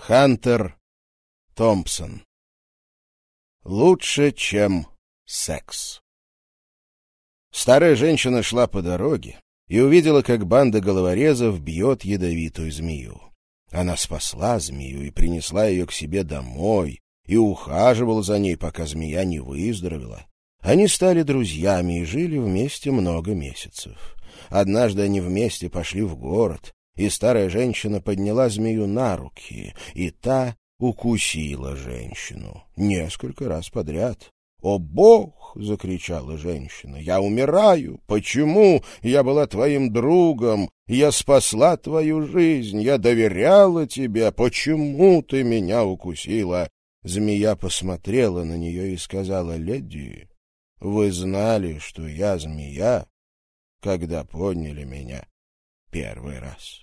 Хантер Томпсон. Лучше, чем секс. Старая женщина шла по дороге и увидела, как банда головорезов бьет ядовитую змею. Она спасла змею и принесла ее к себе домой, и ухаживала за ней, пока змея не выздоровела. Они стали друзьями и жили вместе много месяцев. Однажды они вместе пошли в город, и старая женщина подняла змею на руки, и та укусила женщину несколько раз подряд. «О, Бог!» — закричала женщина. «Я умираю! Почему? Я была твоим другом, я спасла твою жизнь, я доверяла тебе. Почему ты меня укусила?» Змея посмотрела на нее и сказала: «Леди, вы знали, что я змея, когда подняли меня первый раз».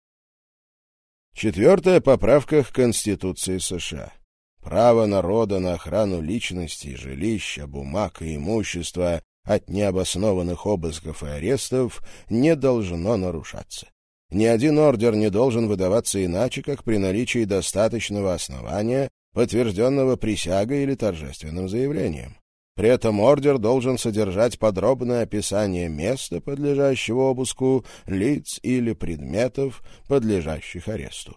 4-я поправка к Конституции США. Право народа на охрану личности, жилища, бумаг и имущества от необоснованных обысков и арестов не должно нарушаться. Ни один ордер не должен выдаваться иначе, как при наличии достаточного основания, подтвержденного присягой или торжественным заявлением. При этом ордер должен содержать подробное описание места, подлежащего обыску, лиц или предметов, подлежащих аресту.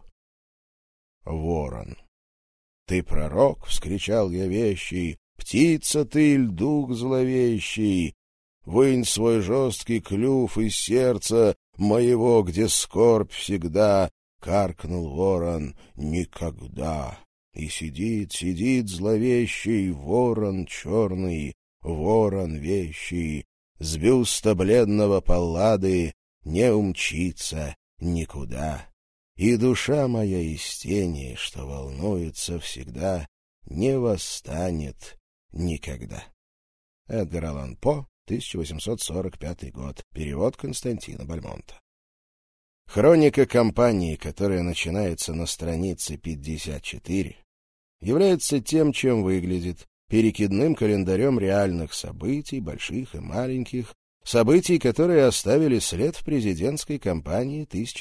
Ворон. «Ты пророк!» — вскричал я вещий, «птица ты иль дух зловещий! Вынь свой жесткий клюв из сердца моего, где скорбь всегда!» — каркнул ворон. «Никогда!» И сидит, сидит зловещий ворон черный, ворон вещий, с бюста бледного Паллады не умчится никуда. И душа моя из тени, что волнуется всегда, не восстанет никогда. Эдгар Аллан По, 1845 год. Перевод Константина Бальмонта. Хроника кампании, которая начинается на странице 54, является тем, чем выглядит, перекидным календарем реальных событий, больших и маленьких, событий, которые оставили след в президентской кампании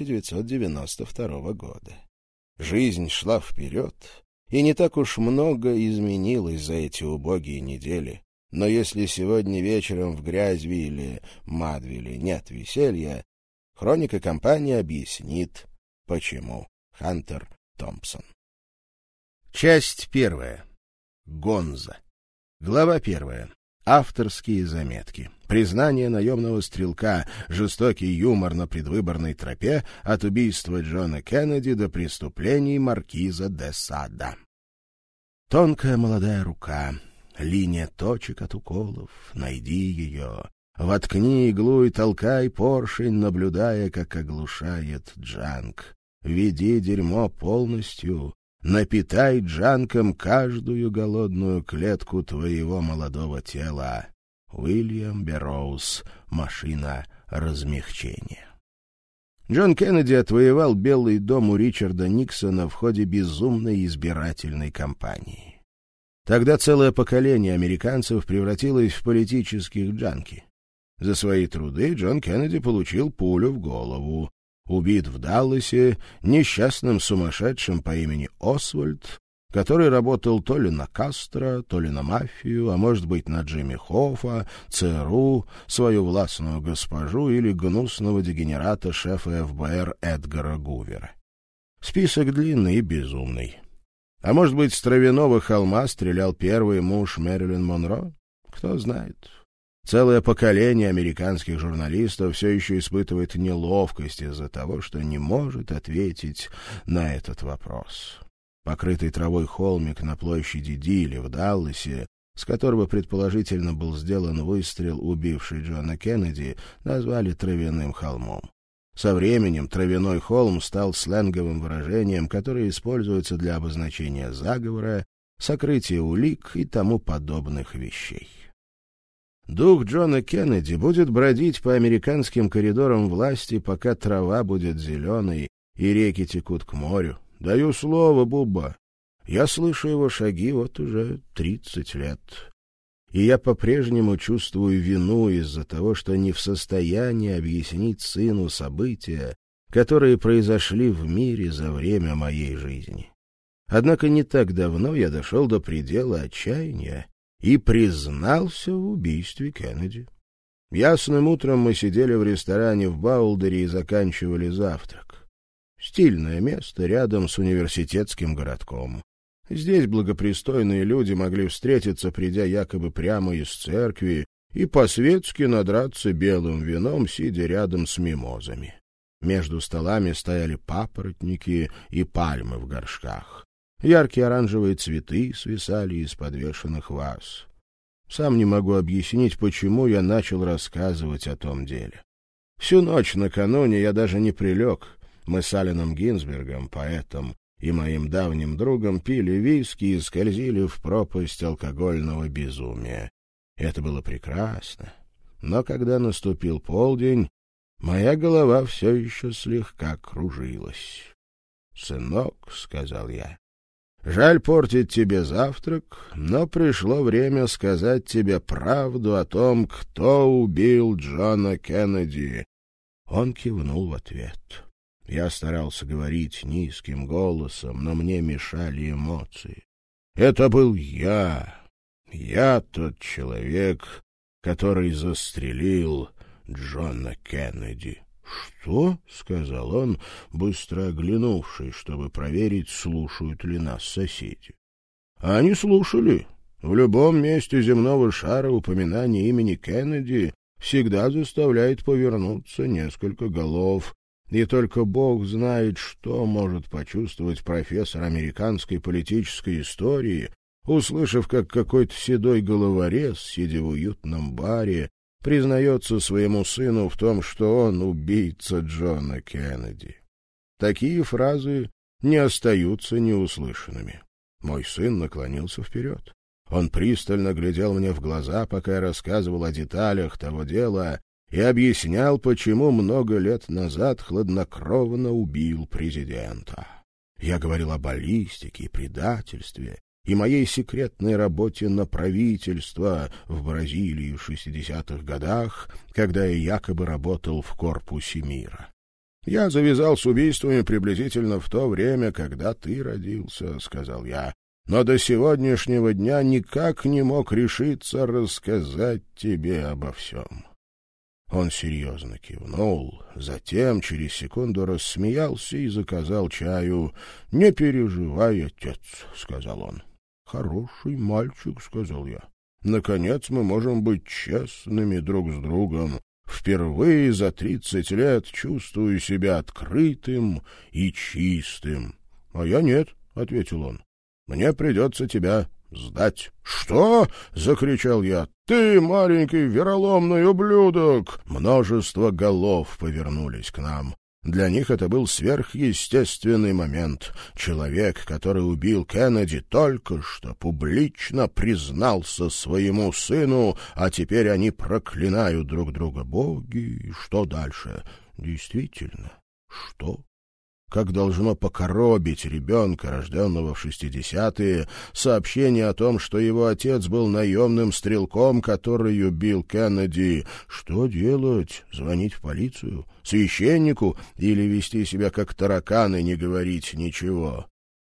1992 года. Жизнь шла вперед, и не так уж много изменилось за эти убогие недели. Но если сегодня вечером в Грязьвилле, Мадвилле нет веселья, хроника кампании объяснит, почему. Хантер Томпсон. Часть 1. Гонза. Глава 1. Авторские заметки. Признание наемного стрелка, жестокий юмор на предвыборной тропе от убийства Джона Кеннеди до преступлений маркиза де Сада. Тонкая молодая рука, линия точек от уколов, найди ее. Воткни иглу и толкай поршень, наблюдая, как оглушает джанк. Веди дерьмо полностью, напитай джанком каждую голодную клетку твоего молодого тела. Уильям Берроуз. Машина размягчения. Джон Кеннеди отвоевал Белый дом у Ричарда Никсона в ходе безумной избирательной кампании. Тогда целое поколение американцев превратилось в политических джанки. За свои труды Джон Кеннеди получил пулю в голову. Убит в Далласе несчастным сумасшедшим по имени Освальд, который работал то ли на Кастро, то ли на мафию, а может быть на Джимми Хоффа, ЦРУ, свою властную госпожу или гнусного дегенерата шефа ФБР Эдгара Гувера. Список длинный и безумный. А может быть, с Травяного холма стрелял первый муж Мэрилин Монро? Кто знает. Целое поколение американских журналистов все еще испытывает неловкость из-за того, что не может ответить на этот вопрос. Покрытый травой холмик на площади Дилли в Далласе, с которого предположительно был сделан выстрел, убивший Джона Кеннеди, назвали Травяным холмом. Со временем Травяной холм стал сленговым выражением, которое используется для обозначения заговора, сокрытия улик и тому подобных вещей. Дух Джона Кеннеди будет бродить по американским коридорам власти, пока трава будет зеленой и реки текут к морю. Даю слово, Бубба. Я слышу его шаги вот уже 30 лет. И я по-прежнему чувствую вину из-за того, что не в состоянии объяснить сыну события, которые произошли в мире за время моей жизни. Однако не так давно я дошел до предела отчаяния и признался в убийстве Кеннеди. Ясным утром мы сидели в ресторане в Баулдере и заканчивали завтрак. Стильное место рядом с университетским городком. Здесь благопристойные люди могли встретиться, придя якобы прямо из церкви, и по-светски надраться белым вином, сидя рядом с мимозами. Между столами стояли папоротники и пальмы в горшках. Яркие оранжевые цветы свисали из подвешенных ваз. Сам не могу объяснить, почему я начал рассказывать о том деле. Всю ночь накануне я даже не прилег. Мы с Алленом Гинзбергом, поэтом, и моим давним другом пили виски и скользили в пропасть алкогольного безумия. Это было прекрасно. Но когда наступил полдень, моя голова все еще слегка кружилась. «Сынок», — сказал я, — «жаль портить тебе завтрак, но пришло время сказать тебе правду о том, кто убил Джона Кеннеди». Он кивнул в ответ. Я старался говорить низким голосом, но мне мешали эмоции. «Это был я. Я тот человек, который застрелил Джона Кеннеди». «Что?» — сказал он, быстро оглянувшись, чтобы проверить, слушают ли нас соседи. Они слушали. В любом месте земного шара упоминание имени Кеннеди всегда заставляет повернуться несколько голов. И только Бог знает, что может почувствовать профессор американской политической истории, услышав, как какой-то седой головорез, сидя в уютном баре, признается своему сыну в том, что он убийца Джона Кеннеди. Такие фразы не остаются неуслышанными. Мой сын наклонился вперед. Он пристально глядел мне в глаза, пока я рассказывал о деталях того дела и объяснял, почему много лет назад хладнокровно убил президента. Я говорил о баллистике и предательстве, и моей секретной работе на правительство в Бразилии в 60-х годах, когда я якобы работал в корпусе мира. «Я завязал с убийствами приблизительно в то время, когда ты родился», — сказал я, «но до сегодняшнего дня никак не мог решиться рассказать тебе обо всем». Он серьезно кивнул, затем через секунду рассмеялся и заказал чаю. «Не переживай, отец», — сказал он. «Хороший мальчик», — сказал я. «Наконец мы можем быть честными друг с другом. Впервые за 30 лет чувствую себя открытым и чистым». «А я нет», — ответил он. «Мне придется тебя сдать». «Что?» — закричал я. «Ты, маленький вероломный ублюдок!» Множество голов повернулись к нам. Для них это был сверхъестественный момент. Человек, который убил Кеннеди, только что публично признался своему сыну, а теперь они проклинают друг друга. Боги, что дальше? Действительно, что? Как должно покоробить ребенка, рожденного в 60-е, сообщение о том, что его отец был наемным стрелком, который убил Кеннеди. Что делать? Звонить в полицию? Священнику? Или вести себя как таракан и не говорить ничего?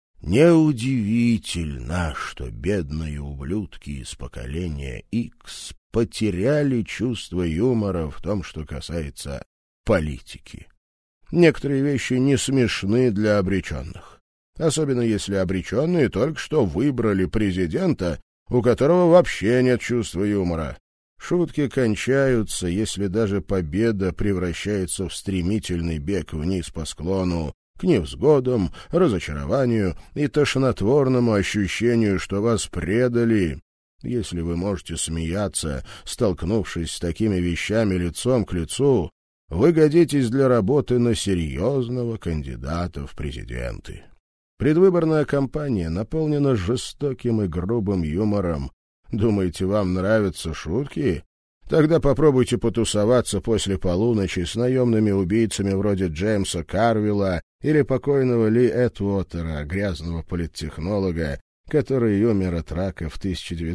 Неудивительно, что бедные ублюдки из поколения X потеряли чувство юмора в том, что касается политики. Некоторые вещи не смешны для обреченных. Особенно если обреченные только что выбрали президента, у которого вообще нет чувства юмора. Шутки кончаются, если даже победа превращается в стремительный бег вниз по склону, к невзгодам, разочарованию и тошнотворному ощущению, что вас предали. Если вы можете смеяться, столкнувшись с такими вещами лицом к лицу, вы годитесь для работы на серьезного кандидата в президенты. Предвыборная кампания наполнена жестоким и грубым юмором. Думаете, вам нравятся шутки? Тогда попробуйте потусоваться после полуночи с наемными убийцами вроде Джеймса Карвилла или покойного Ли Этвотера, грязного политтехнолога, который умер от рака в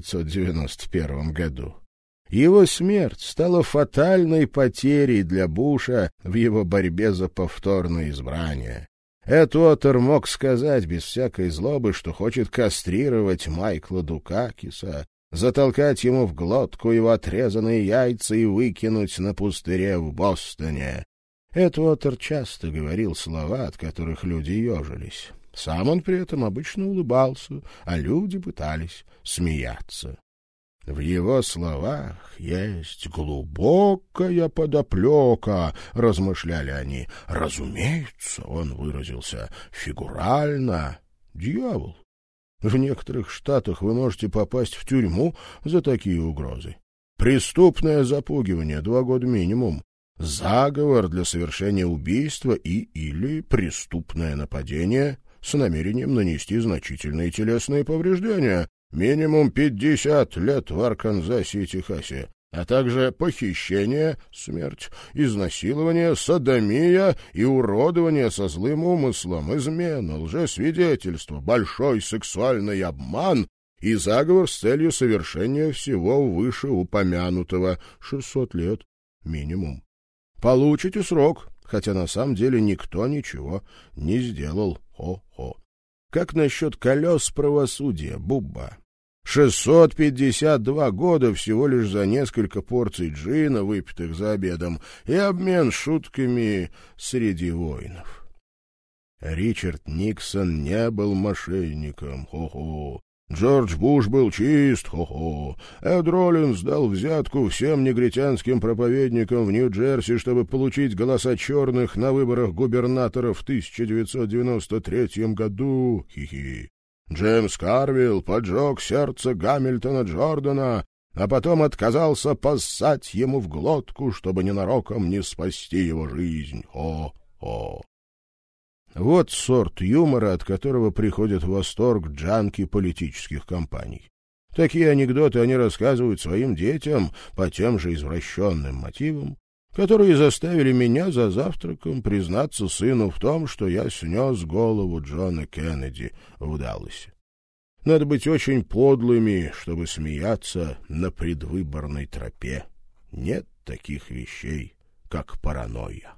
1991 году. Его смерть стала фатальной потерей для Буша в его борьбе за повторное избрание. Эдуотер мог сказать без всякой злобы, что хочет кастрировать Майкла Дукакиса, затолкать ему в глотку его отрезанные яйца и выкинуть на пустыре в Бостоне. Эдуотер часто говорил слова, от которых люди ежились. Сам он при этом обычно улыбался, а люди пытались смеяться. В его словах есть глубокая подоплека, размышляли они. Разумеется, он выразился фигурально. Дьявол. В некоторых штатах вы можете попасть в тюрьму за такие угрозы. Преступное запугивание 2 года минимум. Заговор для совершения убийства или преступное нападение с намерением нанести значительные телесные повреждения. Минимум 50 лет в Арканзасе и Техасе, а также похищение, смерть, изнасилование, содомия и уродование со злым умыслом, измена, лжесвидетельство, большой сексуальный обман и заговор с целью совершения всего вышеупомянутого. 600 лет минимум. Получите срок, хотя на самом деле никто ничего не сделал. Хо-хо. Как насчет колес правосудия, Бубба? 652 года всего лишь за несколько порций джина, выпитых за обедом, и обмен шутками среди воинов. Ричард Никсон не был мошенником, хо-хо. Джордж Буш был чист, хо-хо. Эд Роллинс дал взятку всем негритянским проповедникам в Нью-Джерси, чтобы получить голоса черных на выборах губернаторов в 1993 году. Хи-хи. Джеймс Карвилл поджег сердце Гамильтона Джордана, а потом отказался поссать ему в глотку, чтобы ненароком не спасти его жизнь. Хо-хо. Вот сорт юмора, от которого приходит в восторг джанки политических кампаний. Такие анекдоты они рассказывают своим детям по тем же извращенным мотивам, которые заставили меня за завтраком признаться сыну в том, что я снес голову Джона Кеннеди в Далласе. Надо быть очень подлыми, чтобы смеяться на предвыборной тропе. Нет таких вещей, как паранойя.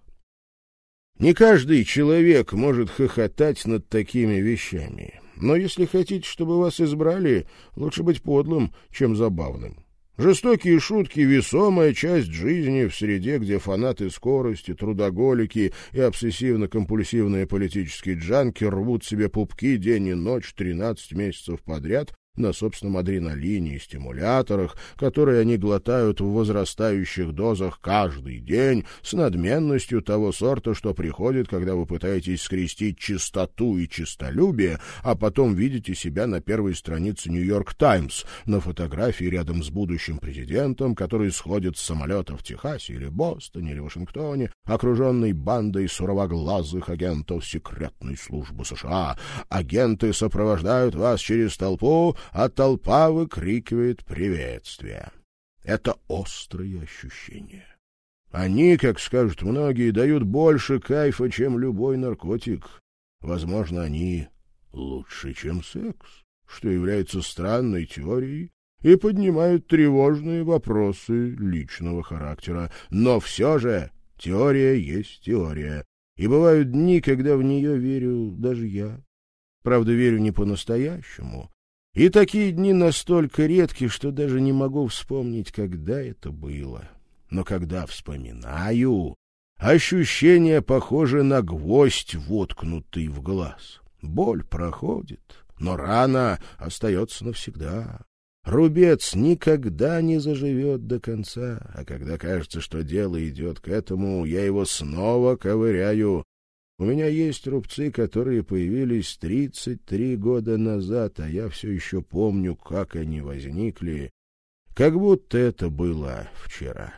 Не каждый человек может хохотать над такими вещами. Но если хотите, чтобы вас избрали, лучше быть подлым, чем забавным. Жестокие шутки — весомая часть жизни в среде, где фанаты скорости, трудоголики и обсессивно-компульсивные политические джанки рвут себе пупки день и ночь 13 месяцев подряд на собственном адреналине и стимуляторах, которые они глотают в возрастающих дозах каждый день с надменностью того сорта, что приходит, когда вы пытаетесь скрестить чистоту и честолюбие, а потом видите себя на первой странице «Нью-Йорк Таймс» на фотографии рядом с будущим президентом, который сходит с самолета в Техасе или Бостоне или Вашингтоне, окруженный бандой суровоглазых агентов секретной службы США. Агенты сопровождают вас через толпу, а толпа выкрикивает приветствие. Это острые ощущения. Они, как скажут многие, дают больше кайфа, чем любой наркотик. Возможно, они лучше, чем секс, что является странной теорией и поднимают тревожные вопросы личного характера. Но все же теория есть теория, и бывают дни, когда в нее верю даже я. Правда, верю не по-настоящему. И такие дни настолько редки, что даже не могу вспомнить, когда это было. Но когда вспоминаю, ощущение похоже на гвоздь, воткнутый в глаз. Боль проходит, но рана остается навсегда. Рубец никогда не заживет до конца, а когда кажется, что дело идет к этому, я его снова ковыряю. У меня есть рубцы, которые появились 33 года назад, а я все еще помню, как они возникли, как будто это было вчера.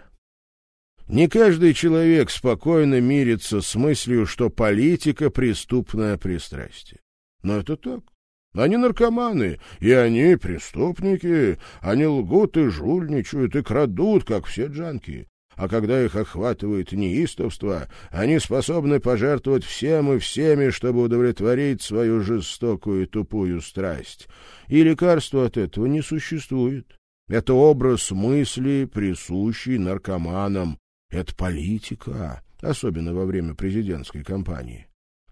Не каждый человек спокойно мирится с мыслью, что политика — преступное пристрастие. Но это так. Они наркоманы, и они преступники. Они лгут и жульничают, и крадут, как все джанки. А когда их охватывает неистовство, они способны пожертвовать всем и всеми, чтобы удовлетворить свою жестокую и тупую страсть. И лекарства от этого не существует. Это образ мысли, присущий наркоманам. Это политика, особенно во время президентской кампании.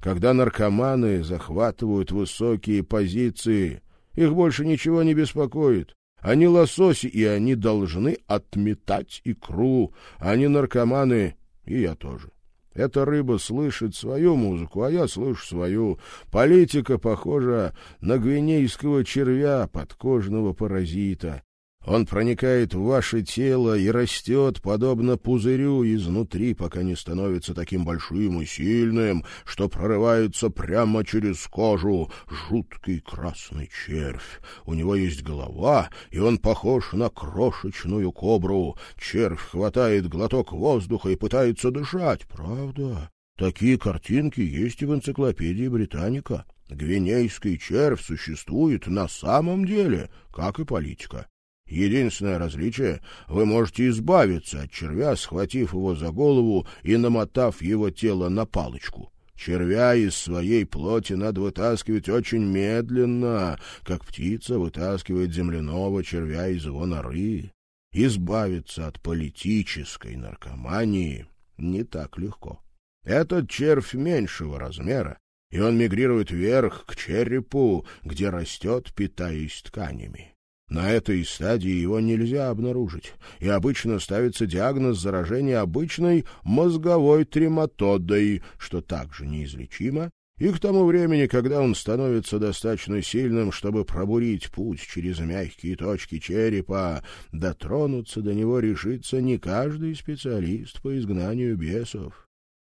когда наркоманы захватывают высокие позиции. Их больше ничего не беспокоит. Они лососи, и они должны отметать икру. Они наркоманы, и я тоже. Эта рыба слышит свою музыку, а я слышу свою. Политика похожа на гвинейского червя, подкожного паразита. Он проникает в ваше тело и растет, подобно пузырю, изнутри, пока не становится таким большим и сильным, что прорывается прямо через кожу. Жуткий красный червь. У него есть голова, и он похож на крошечную кобру. Червь хватает глоток воздуха и пытается дышать. Правда? Такие картинки есть и в энциклопедии Британика. Гвинейский червь существует на самом деле, как и политика. Единственное различие — вы можете избавиться от червя, схватив его за голову и намотав его тело на палочку. Червя из своей плоти надо вытаскивать очень медленно, как птица вытаскивает земляного червя из его норы. Избавиться от политической наркомании не так легко. Этот червь меньшего размера, и он мигрирует вверх к черепу, где растет, питаясь тканями. На этой стадии его нельзя обнаружить, и обычно ставится диагноз заражения обычной мозговой трематодой, что также неизлечимо, и к тому времени, когда он становится достаточно сильным, чтобы пробурить путь через мягкие точки черепа, дотронуться до него решится не каждый специалист по изгнанию бесов.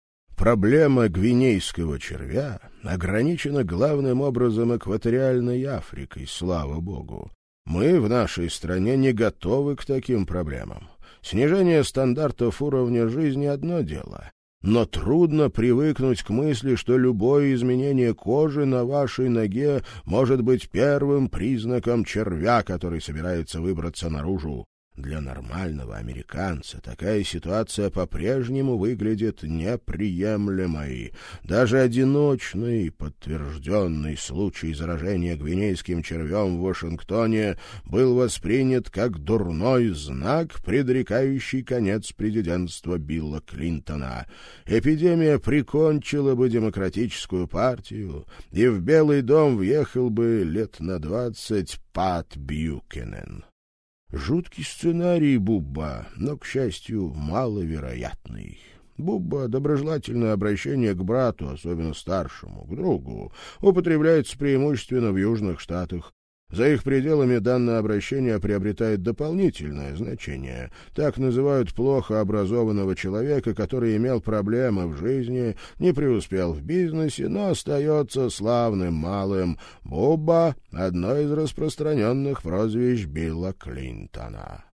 Проблема гвинейского червя ограничена главным образом экваториальной Африкой, слава богу. Мы в нашей стране не готовы к таким проблемам. Снижение стандартов уровня жизни — одно дело, но трудно привыкнуть к мысли, что любое изменение кожи на вашей ноге может быть первым признаком червя, который собирается выбраться наружу. Для нормального американца такая ситуация по-прежнему выглядит неприемлемой. Даже одиночный подтвержденный случай заражения гвинейским червем в Вашингтоне был воспринят как дурной знак, предрекающий конец президентства Билла Клинтона. Эпидемия прикончила бы демократическую партию, и в Белый дом въехал бы лет на 20 Пат Бьюкенен. Жуткий сценарий, Бубба, но, к счастью, маловероятный. Бубба — доброжелательное обращение к брату, особенно старшему, к другу, употребляется преимущественно в Южных Штатах. За их пределами данное обращение приобретает дополнительное значение. Так называют плохо образованного человека, который имел проблемы в жизни, не преуспел в бизнесе, но остается славным малым. Бубба — одно из распространенных прозвищ Билла Клинтона.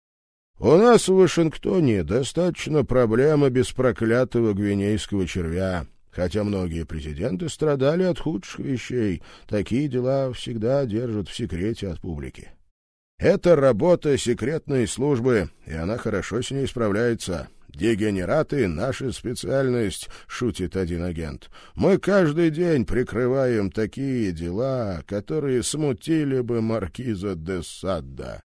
У нас в Вашингтоне достаточно проблемы без проклятого гвинейского червя. Хотя многие президенты страдали от худших вещей, такие дела всегда держат в секрете от публики. Это работа секретной службы, и она хорошо с ней справляется. «Дегенераты — наша специальность», — шутит один агент. «Мы каждый день прикрываем такие дела, которые смутили бы маркиза де Садда».